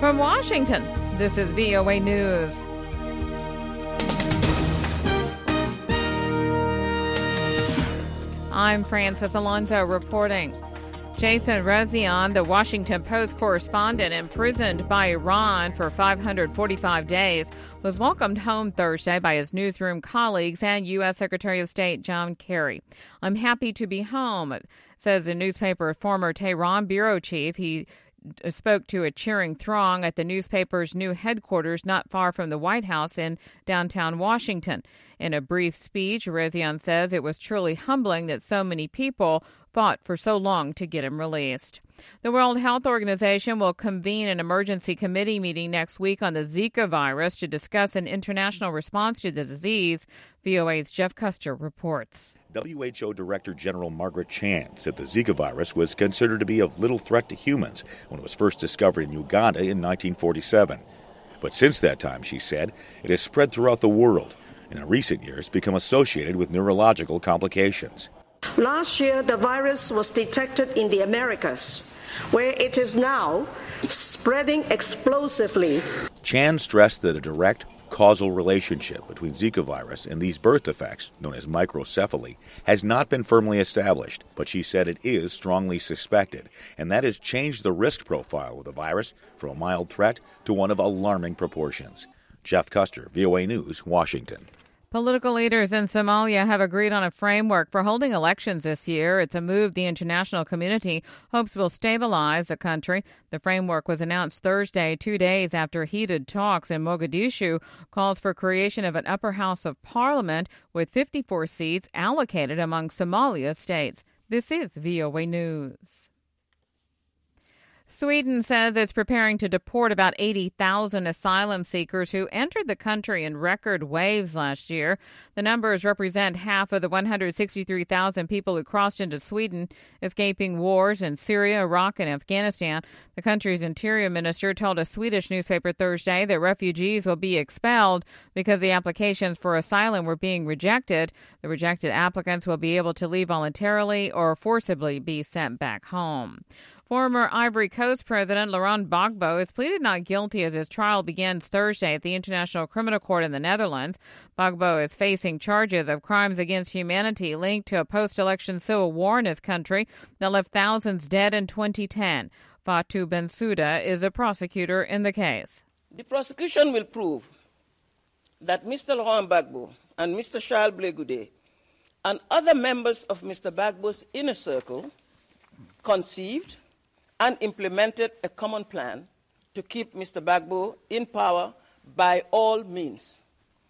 From Washington, this is VOA News. I'm Francis Alonso reporting. Jason Rezaian, the Washington Post correspondent imprisoned by Iran for 545 days, was welcomed home Thursday by his newsroom colleagues and U.S. Secretary of State John Kerry. "I'm happy to be home," says the newspaper's former Tehran bureau chief. He spoke to a cheering throng at the newspaper's new headquarters not far from the White House in downtown Washington. In a brief speech, Rezaian says it was truly humbling that so many people fought for so long to get him released. The World Health Organization will convene an emergency committee meeting next week on the Zika virus to discuss an international response to the disease. VOA's Jeff Custer reports. WHO Director General Margaret Chan said the Zika virus was considered to be of little threat to humans when it was first discovered in Uganda in 1947. But since that time, she said, it has spread throughout the world and in recent years become associated with neurological complications. Last year, the virus was detected in the Americas, where it is now spreading explosively. Chan stressed that a direct causal relationship between Zika virus and these birth defects, known as microcephaly, has not been firmly established, but she said it is strongly suspected, and that has changed the risk profile of the virus from a mild threat to one of alarming proportions. Jeff Custer, VOA News, Washington. Political leaders in Somalia have agreed on a framework for holding elections this year. It's a move the international community hopes will stabilize the country. The framework was announced Thursday, 2 days after heated talks in Mogadishu calls for creation of an upper house of parliament with 54 seats allocated among Somalia states. This is VOA News. Sweden says it's preparing to deport about 80,000 asylum seekers who entered the country in record waves last year. The numbers represent half of the 163,000 people who crossed into Sweden, escaping wars in Syria, Iraq, and Afghanistan. The country's interior minister told a Swedish newspaper Thursday that refugees will be expelled because the applications for asylum were being rejected. The rejected applicants will be able to leave voluntarily or forcibly be sent back home. Former Ivory Coast President Laurent Gbagbo has pleaded not guilty as his trial begins Thursday at the International Criminal Court in the Netherlands. Gbagbo is facing charges of crimes against humanity linked to a post-election civil war in his country that left thousands dead in 2010. Fatou Bensouda is a prosecutor in the case. The prosecution will prove that Mr. Laurent Gbagbo and Mr. Charles Blé Goudé and other members of Mr. Gbagbo's inner circle conceived and implemented a common plan to keep Mr. Gbagbo in power by all means.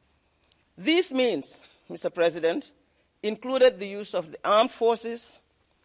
These means, Mr. President, included the use of the armed forces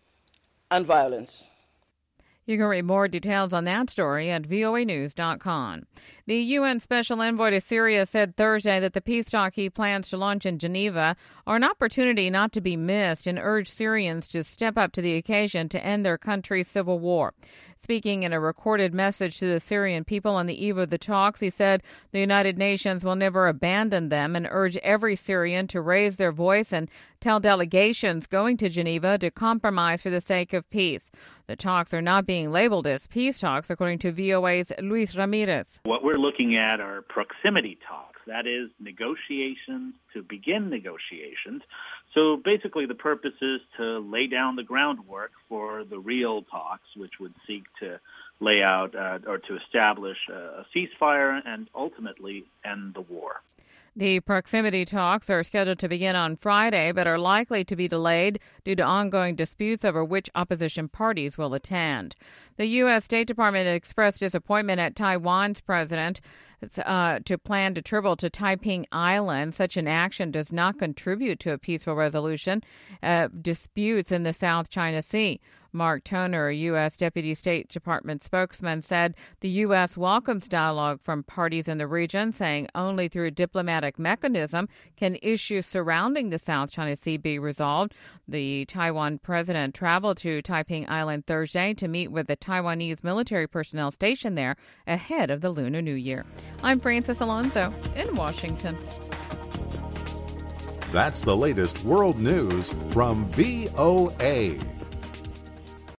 and violence. You can read more details on that story at voanews.com. The UN Special Envoy to Syria said Thursday that the peace talks he plans to launch in Geneva are an opportunity not to be missed and urged Syrians to step up to the occasion to end their country's civil war. Speaking in a recorded message to the Syrian people on the eve of the talks, he said the United Nations will never abandon them and urge every Syrian to raise their voice and tell delegations going to Geneva to compromise for the sake of peace. The talks are not being labeled as peace talks, according to VOA's Luis Ramirez. What we're looking at are proximity talks, that is, negotiations to begin negotiations. So basically the purpose is to lay down the groundwork for the real talks, which would seek to lay out or to establish a ceasefire and ultimately end the war. The proximity talks are scheduled to begin on Friday, but are likely to be delayed due to ongoing disputes over which opposition parties will attend. The U.S. State Department expressed disappointment at Taiwan's president to plan to travel to Taiping Island. Such an action does not contribute to a peaceful resolution of disputes in the South China Sea. Mark Toner, a U.S. Deputy State Department spokesman, said the U.S. welcomes dialogue from parties in the region, saying only through a diplomatic mechanism can issues surrounding the South China Sea be resolved. The Taiwan president traveled to Taiping Island Thursday to meet with the Taiwanese military personnel stationed there ahead of the Lunar New Year. I'm Francis Alonso in Washington. That's the latest world news from VOA.